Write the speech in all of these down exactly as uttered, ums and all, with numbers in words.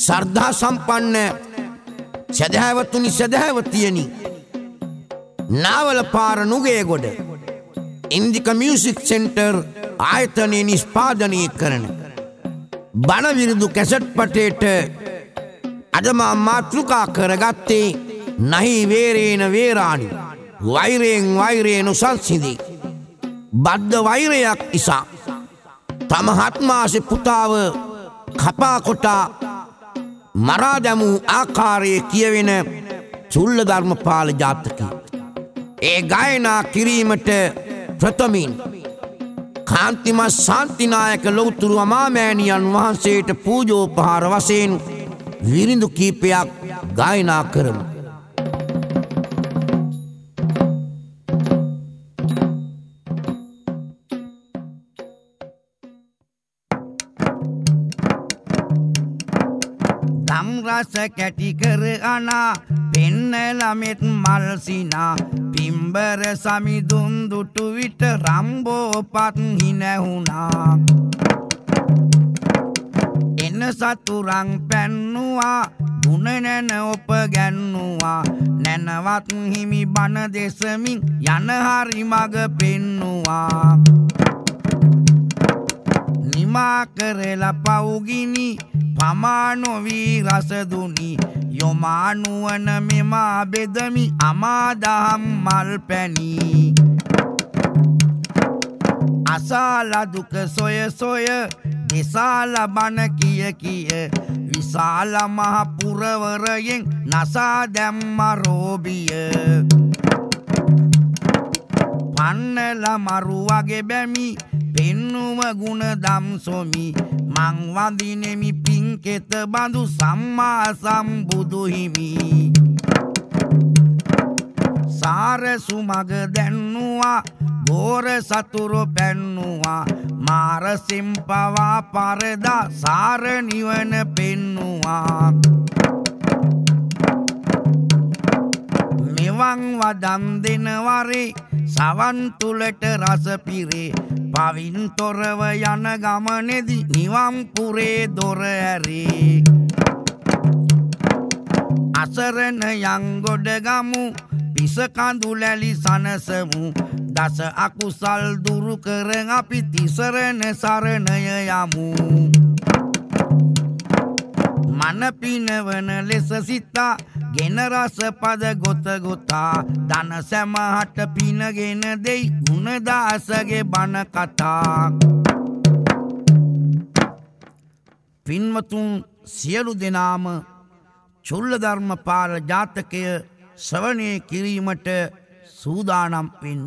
සර්ධා සම්පන්න සදහැවතුනි සදහැවතියනි නාවල පාර Nugegoda Indika music centre ආයතනයේ නිෂ්පාදනය කරන බණවිරුදු කැසට් පටේට අද මා මාතෘකා කරගත්තේ නහි වේරේන වේරාණි වෛරයෙන් වෛරයෙන් උසන්සිදී බද්ධ වෛරයක් නිසා තම හත්මාසේ පුතාව කපා කොටා මරා දැමූ ආකාරයේ කියවෙන චුල්ලධර්මපාල ජාතකය. ඒ ගායනා කිරීමට ප්‍රථමින් කාන්තිමත් ශාන්තිනායක ලෞතුරු අමාමෑණියන් වහන්සේට පූජෝපහාර වශයෙන් විරිඳු කීපයක් ගායනා කරමු. රස කැටි කර අනා පෙන්නලමෙත් මල්සිනා පිම්බර සමිදුන් දුටු විට රම්බෝපත් හිනැහුණා එන සතුරන් පැන්නුවා ගුණ නැන ඔප ගැන්නුවා නැනවත් හිමි බණ දෙසමින් යන හරි මග පෙන්නුවා නිමා කරලා පවුගිනි පමානොවී රසදුනි යොමානුවන මෙමා බෙදමි අමාදහම් මල් පැණි අසාල දුක සොය සොය දෙසාල බණ කිය කිය විශාල මහ පුරවරයෙන් නසා දැම්ම රෝබිය පන්නල මරු වගේ බැමි පෙන්නුම ගුණ දම් සොමි මං වඳිනෙමි පින්කෙත බඳු සම්මා සම්බුදු හිමි සාර සුමග දැන්නුවා ගෝර සතුරු පැන්නුවා මාර සිම්පවා පරදා සාර නිවන පෙන්නුවා මෙවන් වදන් දෙන වරේ සවන් තුලට රස පිරේ පවින් තොරව යන ගමනේදී නිවන් පුරේ දොර ඇරේ අසරණ යංගොඩ ගමු පිස කඳුලැලි සනසමු දස අකුසල් දුරු කර අපි තිසරණ සරණය යමු මන පිනවන ලෙස සිතා ගෙන රස පද ගොත ගොතා දන සැමහට පිනගෙන දෙයි ගුණදාසගේ බණ කතා පින්වතුන් සියලු දෙනාම චුල්ලධර්මපාල ජාතකය ශ්‍රවණය කිරීමට සූදානම් වෙන්න.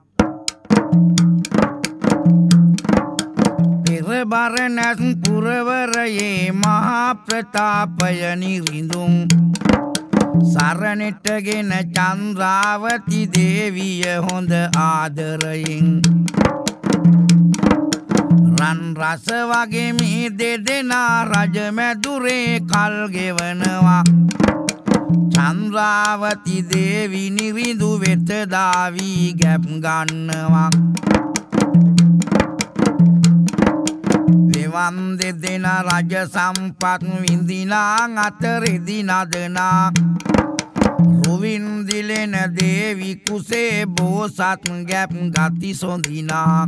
පෙරබරණැස් පුරවරයේ මහා ප්‍රතාපය නිරිඳුම් සරණෙටගෙන චන්ද්‍රාවති දේවිය හොඳ ආදරයෙන් රන් රස වගේ මේ දෙදෙනා රජමැදුරේ කල් ගෙවනවා චන්ද්‍රාවති දේවි නිරිඳු වෙත දාවී ගැප් ගන්නවා එවන් දෙදෙනා රජ සම්පත් විඳිනා අතරෙදි නදනා රුවින් දිලෙන දේවි කුසේ බෝසත් ගැප් ගති සොඳිනා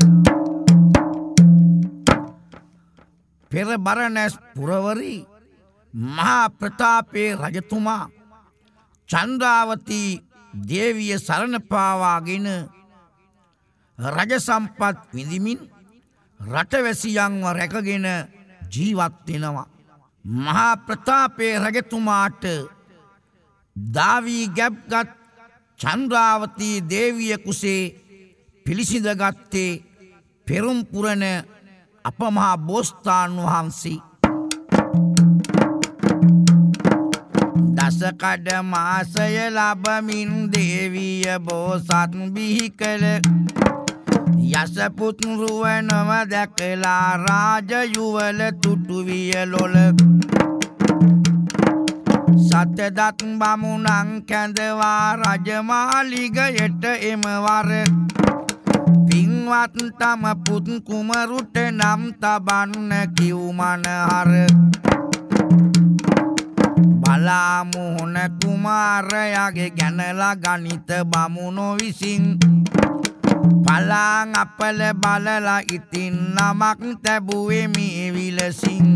පෙර බරණැස් පුරවරි මහා ප්‍රතාපේ රජතුමා චන්ද්‍රාවති දේවිය සරණ පාවාගෙන රජ සම්පත් විඳිමින් රටවැසියන්ව රැකගෙන ජීවත් වෙනවා. මහා ප්‍රතාපේ රජතුමාට දාවී ගැබ්ගත් චන්ද්‍රාවති දේවිය කුසේ පිළිසිඳගත්තේ පෙරුම් පුරණ අපමහා බෝසතාණන් වහන්සේ. දසකඩ මාසය ලබමින් දේවිය බෝසත් බිහි කළ යසපුත් රුවනම දැකලා රාජ යුවල තුටු වියලොල සතදත් බමුණන් කැඳවා රජමාලිගයට එමවර පින්වත් තම පුත් කුමරුට නම් තබන්න කිව්මනහර බලා මුහුණ කුමාරයාගේ ගැනලා ගණිත බමුණෝ විසින් පලාං අපල බලලා ඉතින් නමක් තැබුවේ මේ විලසින්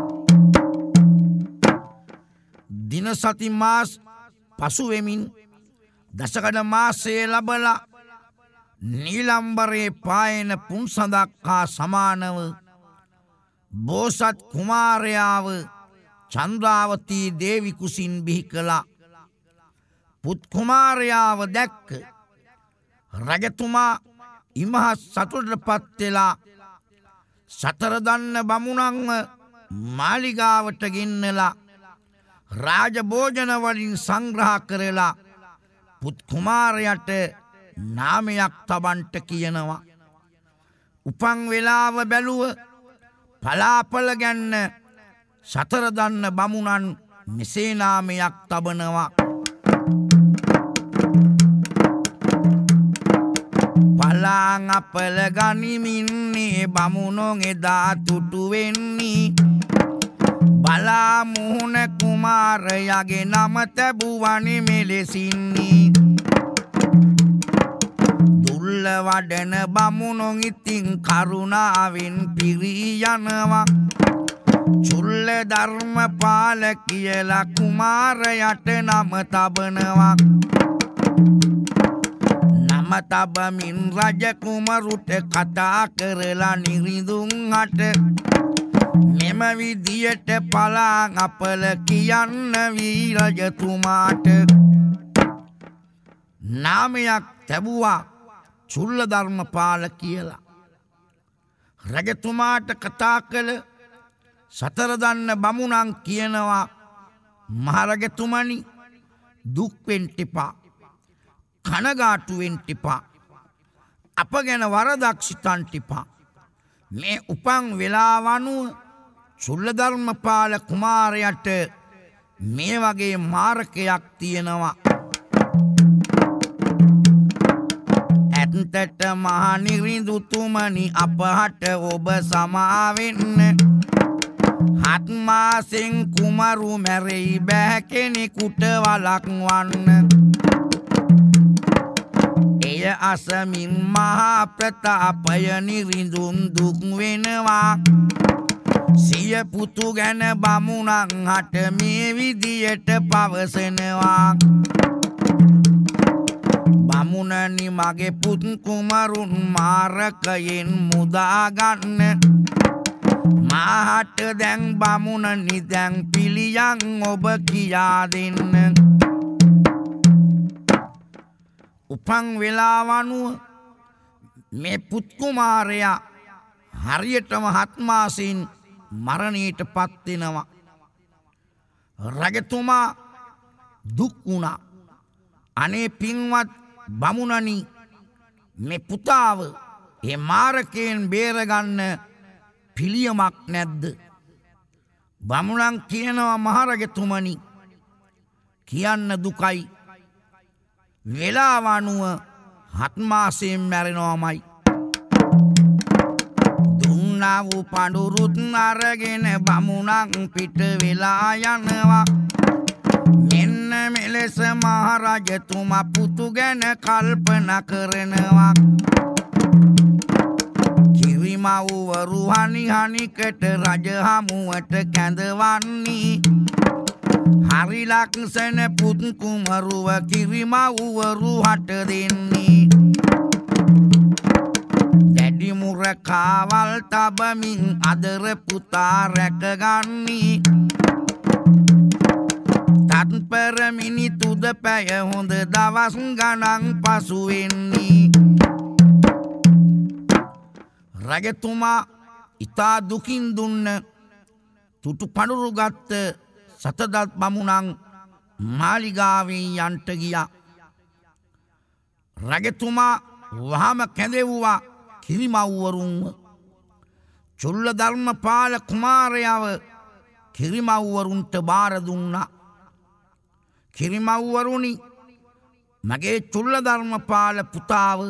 දින සති මාස් පසු වෙමින් දසකඩ මාසයේ ලබලා නීලම්බරේ පායන පුන්සඳක් හා සමානව බෝසත් කුමාරයාව චන්ද්‍රාවතී දේවි කුසින් බිහි කළා. පුත් කුමාරයාව දැක්ක රජතුමා ඉමහත් සතුටටපත් වෙලා සතර දන්න බමුණන්ව මාලිගාවට ගෙන්නලා රාජ භෝජන වලින් සංග්‍රහ කරලා පුත් කුමාරයාට නාමයක් තබන්ට කියනවා. උපන් වෙලාව බැලුව පලාපල ගැන්න සතර දන්න බමුණන් මෙසේ නාමයක් තබනවා. පලාං අපල ගනිමින්නේ බමුණොන් එදා තුටු වෙන්නේ බලා මුහුණ කුමාරයාගේ නම තැබුවනි මෙලෙසින්නේ දුල්ල වඩන බමුණොන් ඉතින් කරුණාවෙන් පිරී යනවා. චුල්ල ධර්මපාල කියලා කුමාරයාට නම තබනවා. නම තබමින් රජ කුමරුට කතා කරලා නිරිඳුන් හට මෙම විදියට පලාං අපල කියන්න වී රජතුමාට නාමයක් තැබුවා චුල්ල ධර්මපාල කියලා. රජතුමාට කතා කළ සතර දන්න බමුණන් කියනවා මහරජතුමනි දුක් වෙන්න එපා කනගාටු වෙන්න එපා අප ගැන වරදක් සිතන්න එපා. මේ උපන් වෙලාව අනුව චුල්ල ධර්මපාල කුමාරයාට මේ වගේ මාරකයක් තියෙනවා. ඇත්තට මහා නිරිඳුතුමනි අපහට ඔබ සමාවෙන්න හත් මාසෙන් කුමරු මැරෙයි බෑ කෙනෙකුට වළක්වන්න. එය අසමින් මහා ප්‍රතාපය නිරිඳුන් දුක් වෙනවා. සිය පුතු ගැන බමුණන් හට මේ විදියට පවසනවා. බමුණනි මගේ පුත් කුමරුන් මාරකයෙන් මුදාගන්න. මාහට දැන් බමුණනි දැන් පිළියන් ඔබ කියා දෙන්න. උපන් වෙලාව අනුව මේ පුත් කුමාරයා හරියටම හත් මාසෙන් මරණයට පත් වෙනවා. රජතුමා දුක් වුණා. අනේ පින්වත් බමුණනි මේ පුතාව ඒ මාරකයෙන් බේරගන්න පිළියමක් නැද්ද? බමුණන් කියනවා මහරජතුමනි කියන්න දුකයි. වෙලාව අනුව හත් මාසයෙන් මැරෙනවාමයි. දුන්නා වූ පඬුරුත් අරගෙන බමුණන් පිට වෙලා යනවා. මෙන්න මෙලෙස මහරජතුමා පුතු ගැන කල්පනා කරනවා. කිරිමව්වරු හනි හනිකට රජ හමුවට කැඳවන්නේ. හරි ලක්ෂණ පුත් කුමරුව කිරිමව්වරු හට දෙන්නේ. දැඩි මුර කාවල් තබමින් අදර පුතා රැකගන්නේ. තත්පර මිනිතුද පැය හොඳ දවස් ගණන් පසු වෙන්නේ. රජතුමා ඉතා දුකින් දුන්න තුටු පඳුරු ගත්ත සතදත් බමුණන් මාලිගාවෙන් යන්ට ගියා. රජතුමා වහම කැඳෙව්වා කිරිමව්වරුන්ව. චුල්ල ධර්මපාල කුමාරයාව කිරිමව්වරුන්ට බාර දුන්නා. කිරිමව්වරුනි මගේ චුල්ල ධර්මපාල පුතාව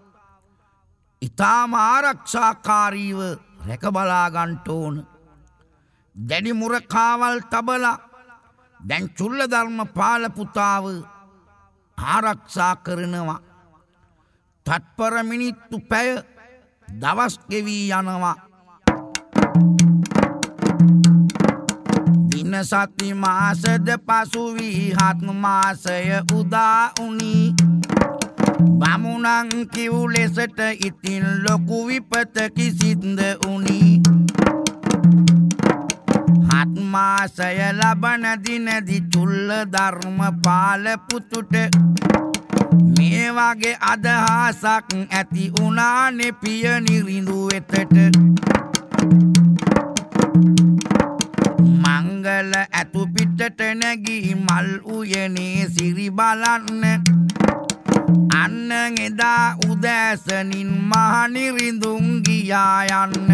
ඉතාම ආරක්ෂාකාරීව රැක බලා ගන්න ඕන. දැඩි මුර කාවල් තබලා දැන් චුල්ලධර්මපාල පුතාව ආරක්ෂා කරනවා. තත්පර මිනිත්තු පැය දවස් ගෙවී යනවා. දින සති මාසද පසු වී හත් මාසය උදා වුණි. බමුණන් කිව් ලෙසට ඉතින් ලොකු විපතකි සිද්ධ වුණි. හත් මාසය ලබන දිනදි චුල්ලධර්මපාල පුතුට මේ වගේ අදහසක් ඇති වුණානේ පිය නිරිඳු වෙතට. මංගල ඇතු පිටට නැගී මල් උයනේ සිරි බලන්න. අන්න එදා උදෑසනින් මහ නිරිඳුන් ගියා යන්න.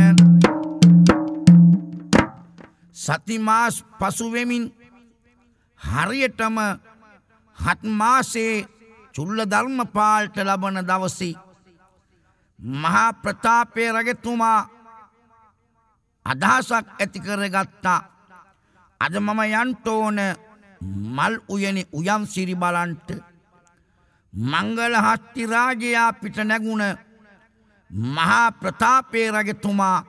සති මාස පසු වෙමින් හරියටම හත් මාසේ චුල්ලධර්මපාලට ලබන දවසේ මහා ප්‍රතාපේ රජතුමා අදහසක් ඇති කරගත්තා. අද මම යන්ට ඕන මල් උයනේ උයම් සිරි බලන්ට. මංගල හස්ති රාජයා පිට නැගුණ මහා ප්‍රතාපේ රජතුමා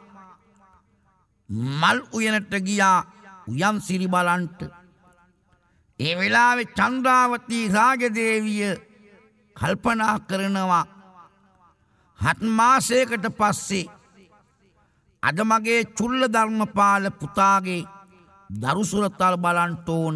මල් උයනට ගියා උයම් සිරි බලන්ට. ඒ වෙලාවේ චන්ද්‍රාවතී රාජදේවිය කල්පනා කරනවා හත් මාසයකට පස්සේ අද මගේ චුල්ලධර්මපාල පුතාගේ දරු සුරතල් බලන්ට ඕන.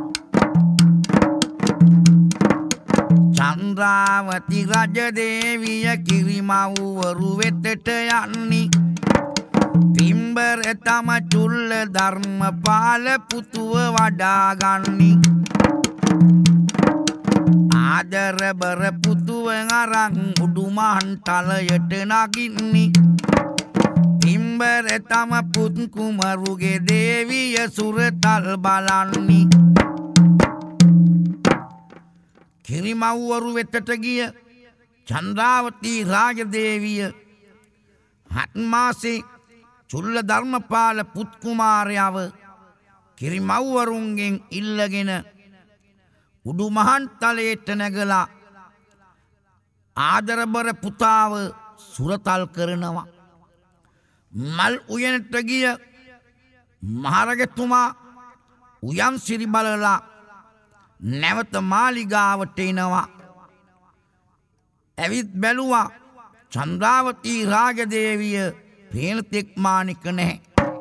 චන්ද්‍රාවති රජදේවිය කිරිමව්වරු වෙතට යන්නේ. පිම්බර තම චුල්ලධර්මපාල පුතුව වඩා ගන්නි. ආදරබර පුතුව අරන් උඩුමහන් තලයට නගින්නි. පිම්බර තම පුත් කුමරුගේ දේවිය සුරතල් බලන්නි. කිරිමව්වරු වෙතට ගිය චන්ද්‍රාවතී රාජදේවිය හත් මාසේ චුල්ලධර්මපාල පුත් කුමාරයව කිරිමව්වරුන්ගෙන් ඉල්ලගෙන උඩුමහන් තලයට නැගලා ආදරබර පුතාව සුරතල් කරනවා. මල් උයනට ගිය මහරජතුමා උයම් සිරි බලලා නැවත මාලිගාවට එනවා. ඇවිත් බැලුවා චන්ද්‍රාවතී රාජදේවිය පේන තෙක් මානික නැහැ.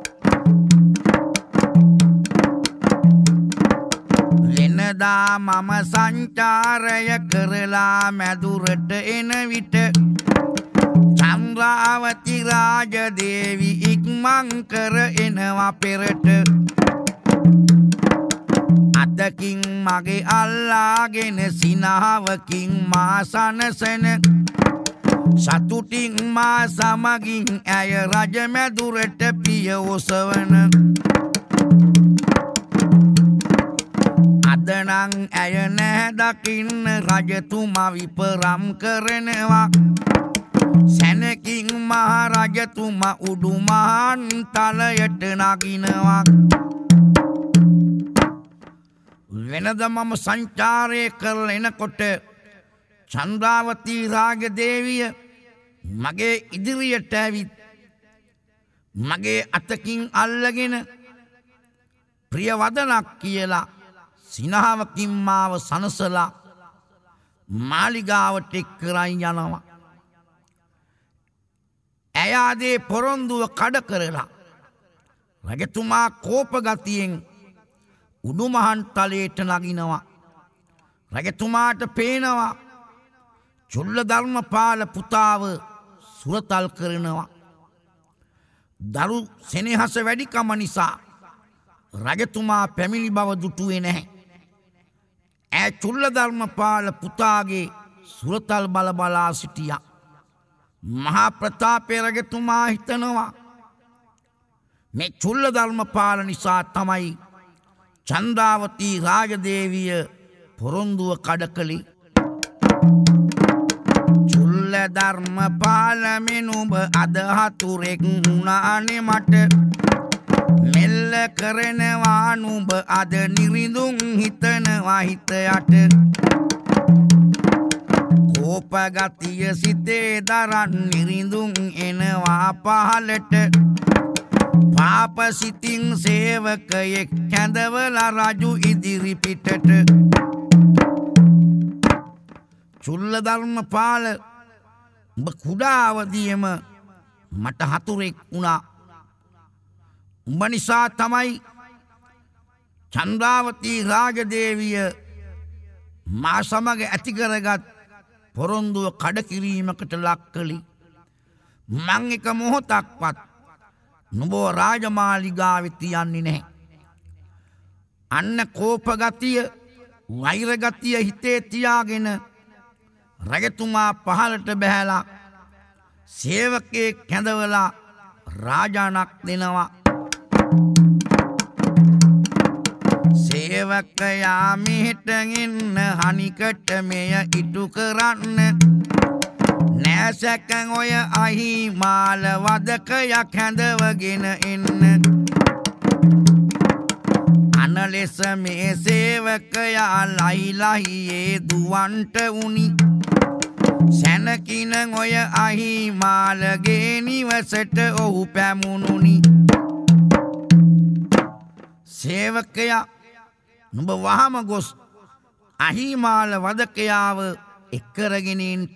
වෙනදා මම සංචාරය කරලා මැදුරට එන විට චන්ද්‍රාවතී රාජදේවි ඉක්මන් කර එනවා පෙරට. අතකින් මගේ අල්ලාගෙන සිනාවකින් මා සනසන. සතුටින් මා සමගින් ඇය රජ මැදුරට පිය ඔසවන. අදනං ඇය නැහැ දකින්න රජතුමා විපරම් කරනවා. සැනකින් මහ රජතුමා උඩුමහන් තලයට නගිනවා. වෙනද මම සංචාරය කරලා එනකොට චන්ද්‍රාවතී රාජදේවිය මගේ ඉදිරියට ඇවිත් මගේ අතකින් අල්ලගෙන ප්‍රියවදනක් කියලා සිනහවකින් මාව සනසලා මාලිගාවට එක්කරයි යනවා. ඇය ආදී පොරොන්දුව කඩ කරලා රජතුමා කෝපගතියෙන් උඩුමහන් තලයට නගිනවා. රජතුමාට පේනවා චුල්ලධර්මපාල පුතාව සුරතල් කරනවා. දරු සෙනෙහස වැඩිකම නිසා රජතුමා පැමිණි බව දුටුවේ නැහැ. ඇය චුල්ලධර්මපාල පුතාගේ සුරතල් බල බලා සිටියා. මහා ප්‍රතාපේ රජතුමා හිතනවා මේ චුල්ලධර්මපාල නිසා තමයි චන්ද්‍රාවතී රාජදේවිය පොරොන්දුව කඩ කළේ. චුල්ලධර්මපාල මෙනුඹ අද හතුරෙක් වුණානේ මට. මෙල්ල කරනවා නුඹ අද නිරිඳුන් හිතනවා හිත යට කෝප ගතිය සිතේ දරන් නිරිඳුන් එනවා පහලට පාප සිතින් සේවකයෙක් කැඳවලා රජු ඉදිරි පිටට චුල්ල ධර්මපාල උඹ කුඩා අවදියේම මට හතුරෙක් වුණා උඹ නිසා තමයි චන්ද්‍රාවතී රාජදේවිය මා සමග ඇති කරගත් පොරොන්දුව කඩ කිරීමකට ලක් කළේ මං එක මොහොතක්වත් නුඹ රාජමාලිගාවේ තියන්නේ නැහැ අන්න කෝප ගතිය වෛර ගතිය හිතේ තියාගෙන රජතුමා පහලට බැහැලා සේවකයෙක් කැඳවලා රාජානක් දෙනවා සේවකයා මෙහෙට එන්න හනිකට මෙය ඉටු කරන්න නෑසැකන් ඔය අහිමාල වදකයක් හැඳවගෙන එන්න අනලෙස මේ සේවකයා ලයිලහියේ දුවන්ට උනි සැනකින ඔය අහිමාලගේ නිවසට ඔහු පැමුණුනි සේවකයා නුඹ වහම ගොස් අහිමාල වදකයාව එක්කරගෙනන්ට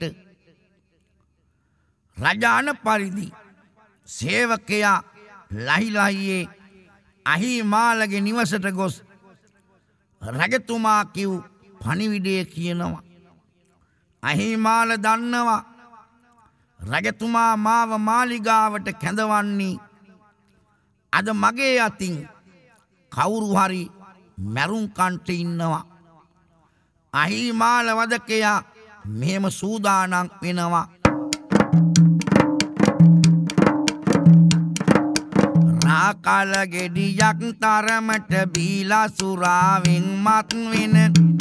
රජාන පරිදි සේවකයා ලහිලහියේ අහිමාලගේ නිවසට ගොස් රජතුමා කිව් පණිවිඩය කියනවා අහිමාල දන්නවා රජතුමා මාව මාලිගාවට කැඳවන්නේ අද මගේ අතින් කවුරු හරි මැරුම් කන්ට ඉන්නවා අහිමාල වදකයා මෙහෙම සූදානම් වෙනවා රාකල ගෙඩියක් තරමට බීලා සුරාවෙන් මත් වෙන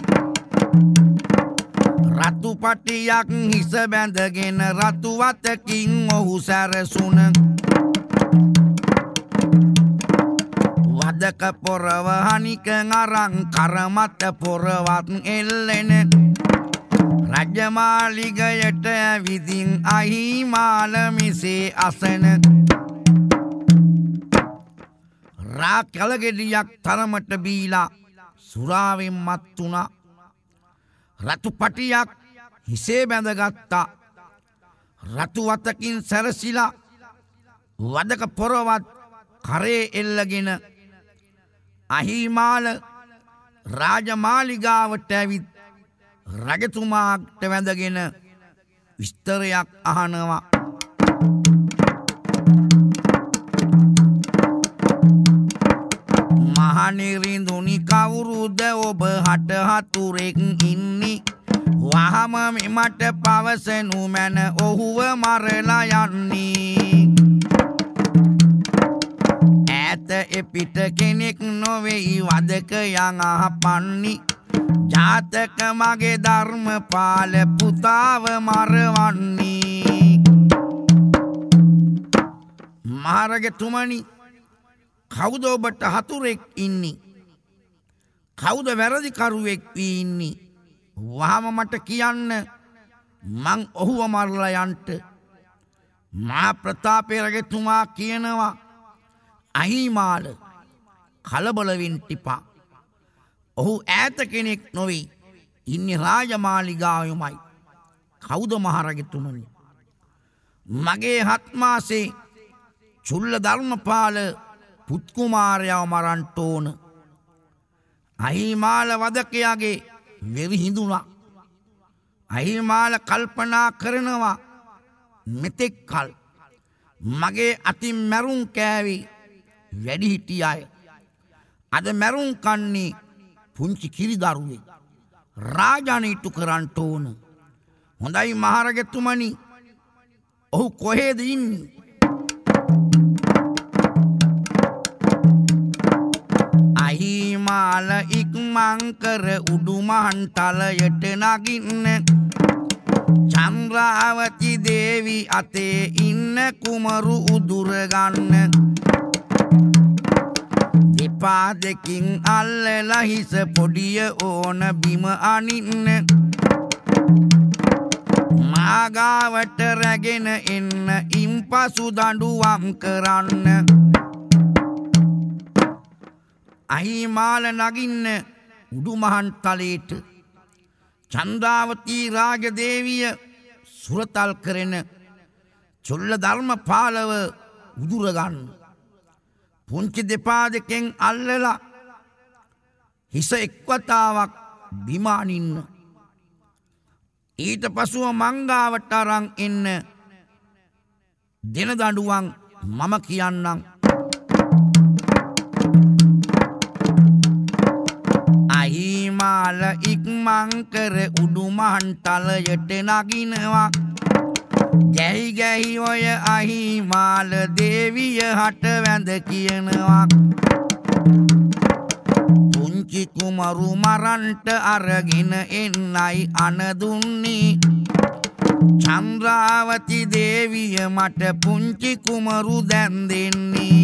රතු පටියක් හිස බැඳගෙන රතු වතකින් ඔහු සැරසුන වදක පොරව හනික අරන් කරමත පොරවත් එල්ලෙන රජමාලිගයට ඇවිදින් අහිමාල මිසේ අසන රා කලගෙඩියක් තරමට බීලා සුරාවෙන් මත් වුණා රතු පටියක් හිසේ බැඳගත්තා රතු වතකින් සැරසිලා වදක පොරවත් කරේ එල්ලගෙන අහිමාල රාජමාලිගාවට ඇවිත් රජතුමාට වැඳගෙන විස්තරයක් අහනවා මහනිරිඳුනි කවුරුද ඔබ හට හතුරෙක් ඉන්නේ වහම මෙමට පවසනු මැන ඔහුව මරලා යන්නේ ඈත එපිට කෙනෙක් නොවෙයි වදකයන් අහපන්නි ජාතක මගේ ධර්මපාල පුතාව මරවන්නේ මහරජතුමනි කවුද ඔබට හතුරෙක් ඉන්නේ කවුද වැරදිකරුවෙක් වී ඉන්නේ වහම මට කියන්න මං ඔහුව මරලා යන්ට මහා ප්‍රතාපේ රජතුමා කියනවා අහිමාල කලබල වෙන්න එපා ඔහු ඈත කෙනෙක් නොවේ ඉන්නේ රාජමාලිගාවෙමයි කවුද මහරජතුමනි මගේ හත් මාසේ චුල්ල ධර්මපාල පුත් කුමාරයාව මරන්ට ඕන අහිමාල වදකයාගේ වෙරි හිඳුණා අහිමාල කල්පනා කරනවා මෙතෙක් කල් මගේ අතින් මැරුම් කෑවි වැඩි හිටිය අය අද මැරුම් කන්නේ පුංචි කිරි දරුවෙක් රාජානිටු කරන්ට ඕන හොඳයි මහරජතුමනි ඔහු කොහෙද ඉන්නේ අහිමාල ඉක්මන් කර උඩුමහන් තලයට නගින්න චන්ද්‍රාවති දේවි අතේ ඉන්න කුමරු උදුර ගන්න දෙපා දෙකින් අල්ලලා හිස පොඩිය ඕන බිම අනින්න මාගාවට රැගෙන එන්න ඉන්පසු දඬුවම් කරන්න අහිමාල නගින්න උඩුමහන් තලයට චන්ද්‍රාවතී රාජදේවිය සුරතල් කරන චොල්ල ධර්මපාලව උදුරගන්න පුංචි දෙපා දෙකෙන් අල්ලලා හිස එක්වතාවක් බිම අනින්න ඊට පසුව මංගාවට අරන් එන්න දෙන දඬුවම් මම කියන්නම් අහිමාල ඉක්මන් කර උඩුමහන් තලයට නගිනවා ගැහි ගැහි ඔය අහිමාල දේවිය හට වැඳ කියනවා පුංචි කුමරු මරන්ට අරගෙන එන්නයි අනදුන්නේ චන්ද්‍රාවති දේවිය මට පුංචි කුමරු දැන් දෙන්නේ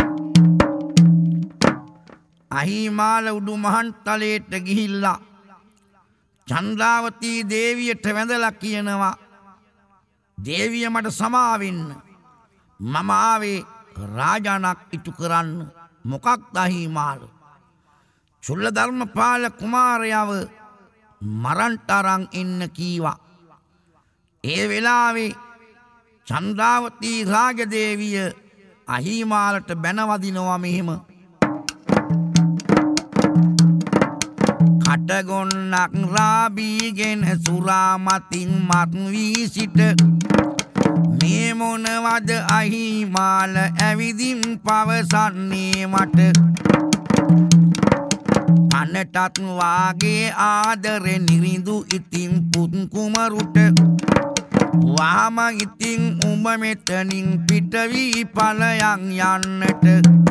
අහිමාල උඩුමහන් තලයට ගිහිල්ලා චන්ද්‍රාවතී දේවියට වැඳලා කියනවා දේවිය මට සමාවෙන්න මම ආවේ රාජානක් ඉටු කරන්න මොකක්ද අහිමාල චුල්ල ධර්මපාල කුමාරයව මරන්ට අරන් එන්න කීවා ඒ වෙලාවේ චන්ද්‍රාවතී රාජදේවිය අහිමාලට බැනවදිනවා මෙහෙම කටගොන්නක් රාබීගෙන සුරාමතින් මත් වී සිට මේ මොනවද අහිමාල ඇවිදින් පවසන්නේ මට අනටත් වාගේ ආදරෙ නිරිඳු ඉතින් පුත් කුමරුට වාම ඉතින් උඹ මෙතනින් පිට වී ඵලයන් යන්නට